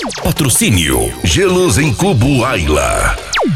Patrocínio Gelos em Cubo Ayla.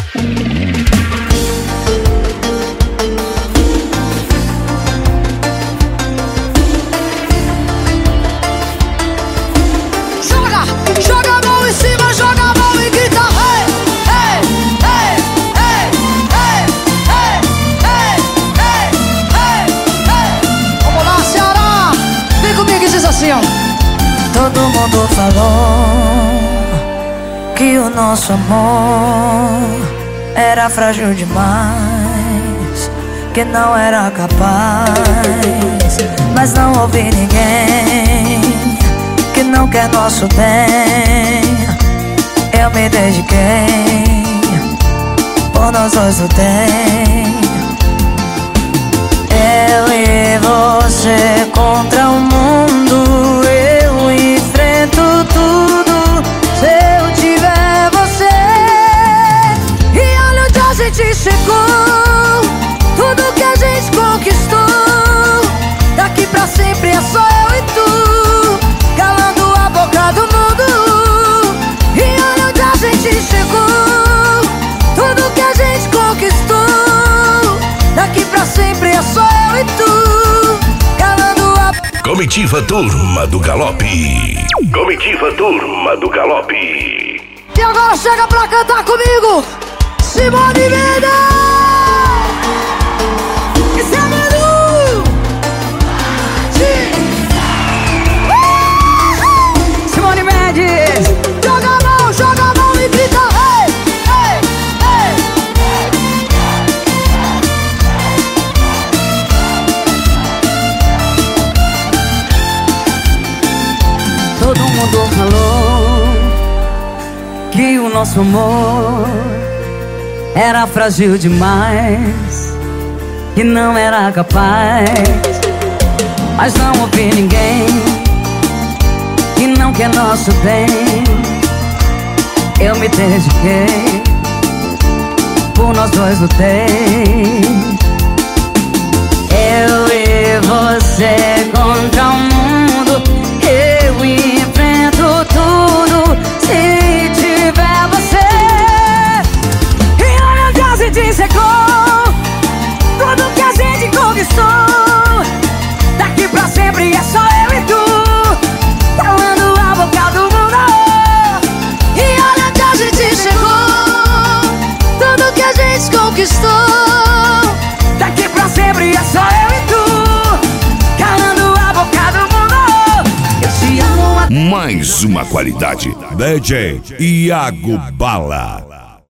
Joga a mão em cima, joga a mão e grita hey, hey, hey, hey, hey, hey, hey, hey, hey. Vamos lá, Ceará, vem comigo e diz assim, ó. Todo mundo falou que o nosso amor era frágil demais, que não era capaz, mas não ouvi ninguém que não quer nosso bem. Eu me dediquei, por nós dois lutei. Eu e você contra o mundo, eu enfrento tudo se eu tiver você. E olha onde a gente chegou, tudo que a gente conquistou. Daqui pra sempre é só eu e tu, calando a boca do mundo. E olha onde a gente chegou, tudo que a gente conquistou. Daqui pra sempre é só eu e tu, calando a... Comitiva Turma do Galope. Comitiva Turma do Galope. E agora chega pra cantar comigo, Simone Mendes. Esse é Menu. Simone Mendes. Joga a mão e grita hey, hey, hey. Todo mundo falou que o nosso amor era frágil demais, que não era capaz, mas não ouvi ninguém que não quer nosso bem. Eu me dediquei, por nós dois lutei. Eu e você contra o mundo, eu enfrento tudo se tiver você. E olha onde a gente chegou, tudo que a gente conquistou. Daqui pra sempre é só eu e tu, calando a boca do mundo. E olha onde a gente chegou, tudo que a gente conquistou. Daqui pra sempre é só eu e tu, calando a boca do mundo. Eu te amo. Mais uma qualidade. DJ Iago Bala.